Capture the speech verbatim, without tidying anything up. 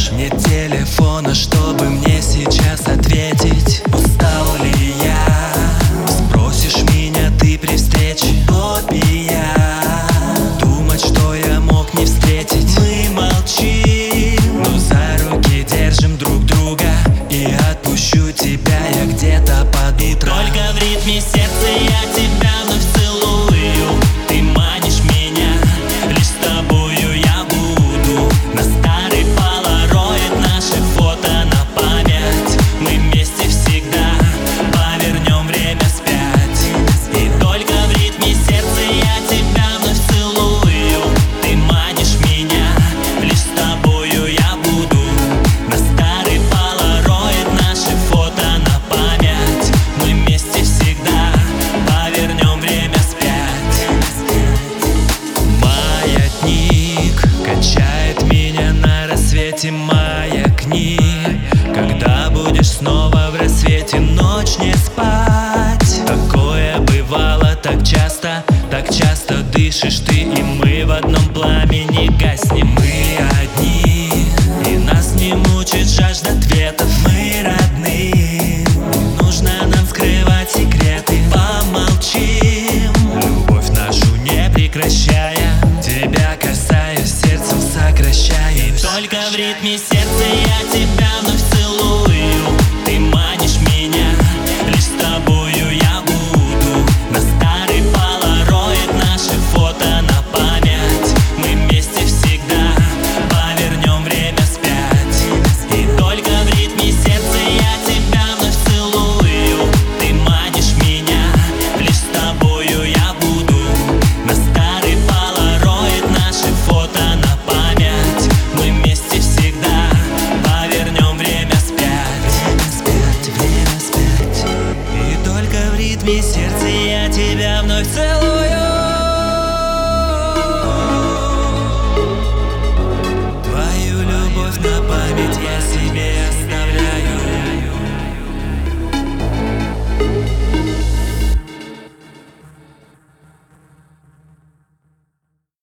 скажешь? Нет телефона, чтобы мне сейчас ответить. Устал ли я? Спросишь меня ты при встрече. Тот ли я? Думать, что я мог не встретить. Мы молчим, но за руки держим друг друга. И отпущу тебя я где-то под утро. Только в ритме сердца я тебя вновь целую. Ты манишь меня, лишь с тобою я буду. На старый полароид наши фото на память. Мы вместе всегда повернем время вспять. И только в ритме сердца я тебя вновь целую. Ты манишь меня, лишь с тобою я буду. На старый полароид наши фото на память. Мы вместе всегда повернем время вспять. Маятник качает меня на рассвете. Маякни, когда будешь снова в рассвете. Ночь не спать. Такое бывало так часто, так часто дышишь ты и мы в одном пламени гаснем. Мы одни, и нас не мучит жажда ответов. Мы родные, не нужно нам скрывать секреты. Помолчим, любовь нашу не прекращая. Тебя касаюсь, сердцем сокращаясь. Только в ритме сердца я тебя вновь целую.